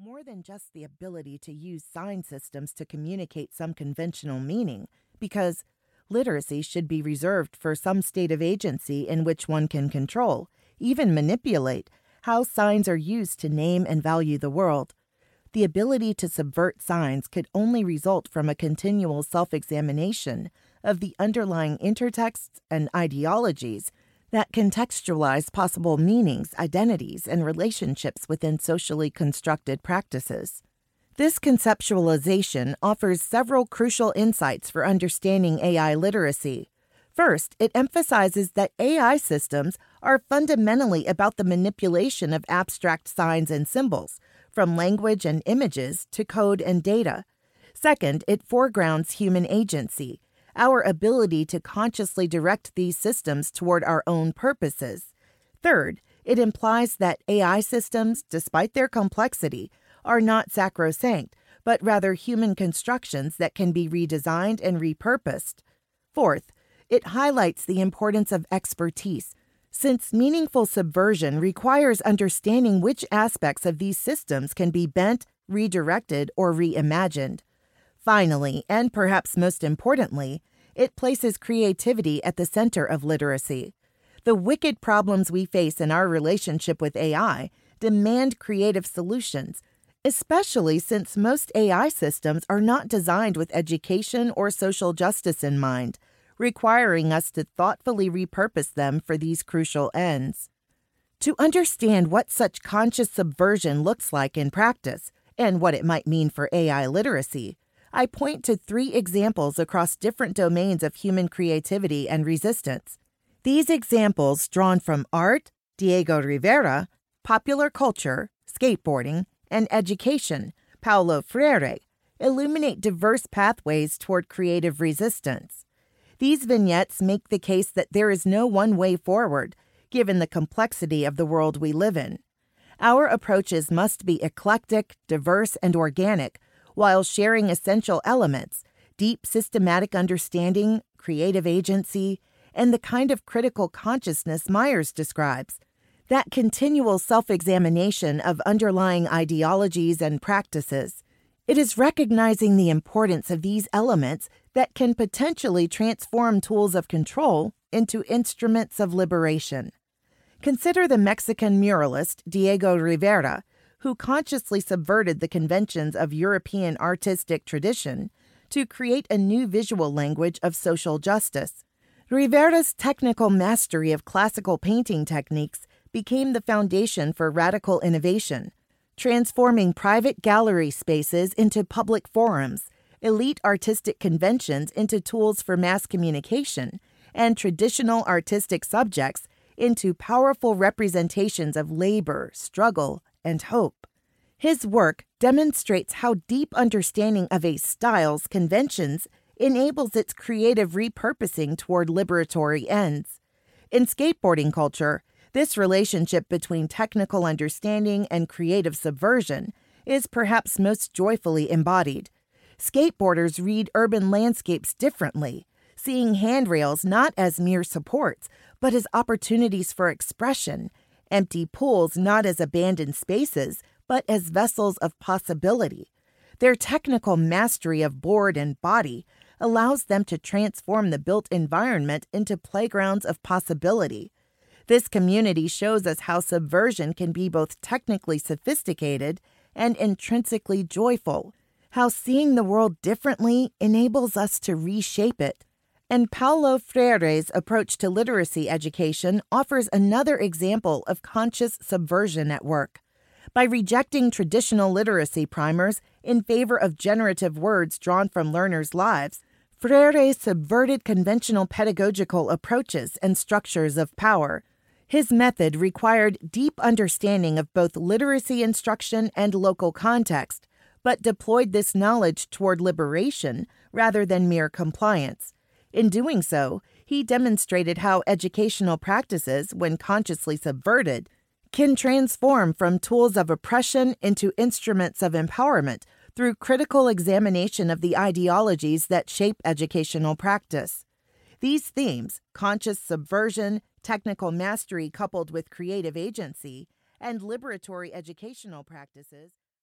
more than just the ability to use sign systems to communicate some conventional meaning, because literacy should be reserved for some state of agency in which one can control, even manipulate, how signs are used to name and value the world. The ability to subvert signs could only result from a continual self-examination of the underlying intertexts and ideologies that contextualize possible meanings, identities, and relationships within socially constructed practices. This conceptualization offers several crucial insights for understanding AI literacy. First, it emphasizes that AI systems are fundamentally about the manipulation of abstract signs and symbols, from language and images to code and data. Second, it foregrounds human agency, our ability to consciously direct these systems toward our own purposes. Third, it implies that AI systems, despite their complexity, are not sacrosanct, but rather human constructions that can be redesigned and repurposed. Fourth, it highlights the importance of expertise, since meaningful subversion requires understanding which aspects of these systems can be bent, redirected, or reimagined. Finally, and perhaps most importantly, it places creativity at the center of literacy. The wicked problems we face in our relationship with AI demand creative solutions, especially since most AI systems are not designed with education or social justice in mind, requiring us to thoughtfully repurpose them for these crucial ends. To understand what such conscious subversion looks like in practice, and what it might mean for AI literacy, I point to 3 examples across different domains of human creativity and resistance. These examples, drawn from art, Diego Rivera, popular culture, skateboarding, and education, Paulo Freire, illuminate diverse pathways toward creative resistance. These vignettes make the case that there is no one way forward, given the complexity of the world we live in. Our approaches must be eclectic, diverse, and organic, while sharing essential elements, deep systematic understanding, creative agency, and the kind of critical consciousness Myers describes. That continual self-examination of underlying ideologies and practices. It is recognizing the importance of these elements that can potentially transform tools of control into instruments of liberation. Consider the Mexican muralist Diego Rivera, who consciously subverted the conventions of European artistic tradition to create a new visual language of social justice. Rivera's technical mastery of classical painting techniques became the foundation for radical innovation, transforming private gallery spaces into public forums, elite artistic conventions into tools for mass communication, and traditional artistic subjects into powerful representations of labor, struggle, and hope. His work demonstrates how deep understanding of a style's conventions enables its creative repurposing toward liberatory ends. In skateboarding culture, this relationship between technical understanding and creative subversion is perhaps most joyfully embodied. Skateboarders read urban landscapes differently, seeing handrails not as mere supports, but as opportunities for expression, empty pools not as abandoned spaces, but as vessels of possibility. Their technical mastery of board and body allows them to transform the built environment into playgrounds of possibility. This community shows us how subversion can be both technically sophisticated and intrinsically joyful, how seeing the world differently enables us to reshape it. And Paulo Freire's approach to literacy education offers another example of conscious subversion at work. By rejecting traditional literacy primers in favor of generative words drawn from learners' lives, Freire subverted conventional pedagogical approaches and structures of power. His method required deep understanding of both literacy instruction and local context, but deployed this knowledge toward liberation rather than mere compliance. In doing so, he demonstrated how educational practices, when consciously subverted, can transform from tools of oppression into instruments of empowerment through critical examination of the ideologies that shape educational practice. These themes, conscious subversion, technical mastery coupled with creative agency, and liberatory educational practices,